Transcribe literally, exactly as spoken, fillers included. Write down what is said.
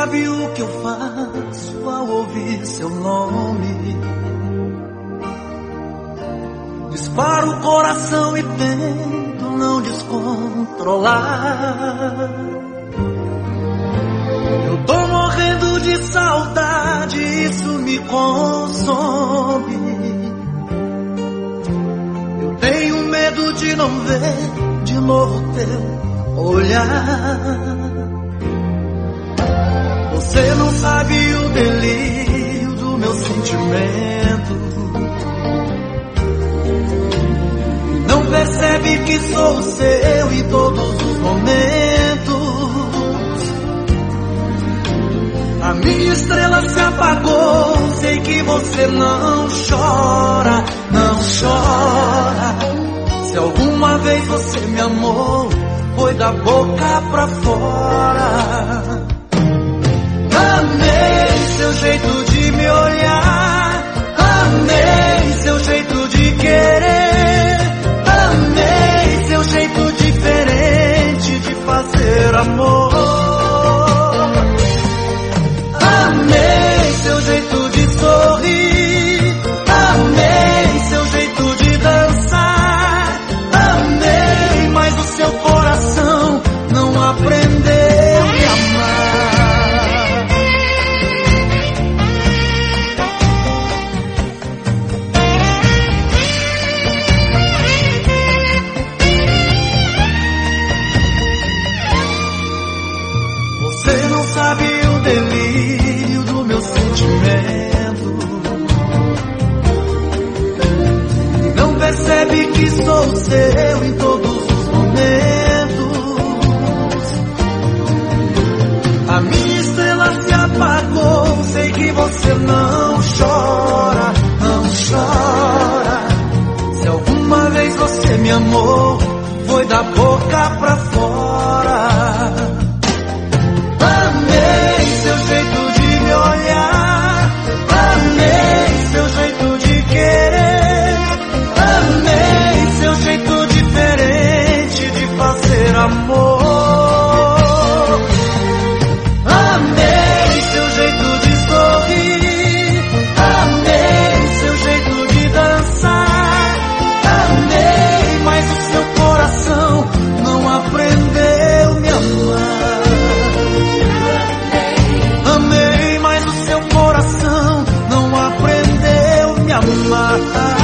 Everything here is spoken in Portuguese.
sabe o que eu faço ao ouvir seu nome. Disparo o coração e tento não descontrolar. Eu tô morrendo de saudade, isso me consome. Eu tenho medo de não ver de novo teu olhar. Você não sabe o delírio do meu sentimento. Não percebe que sou seu em todos os momentos. A minha estrela se apagou, sei que você não chora, não chora. Se alguma vez você me amou, foi da boca pra fora. Amei seu jeito de me olhar, amei seu jeito de querer, amei seu jeito diferente de fazer amor. Amei seu jeito de sorrir, amei seu jeito de dançar, amei, mas o seu coração não aprendeu a me amar. Você não sabe o delírio do meu sentimento. Não percebe que sou seu em todos os momentos. A minha estrela se apagou, sei que você não chora, não chora. Se alguma vez você me amou, foi da boca pra fora. Amei seu jeito de me olhar, amei seu jeito de querer, amei seu jeito diferente de fazer amor. Amei seu jeito de sorrir, amei seu jeito de dançar, amei, mas o seu coração não aprendeu a me amar. Amei, mas o seu coração não aprendeu a me amar.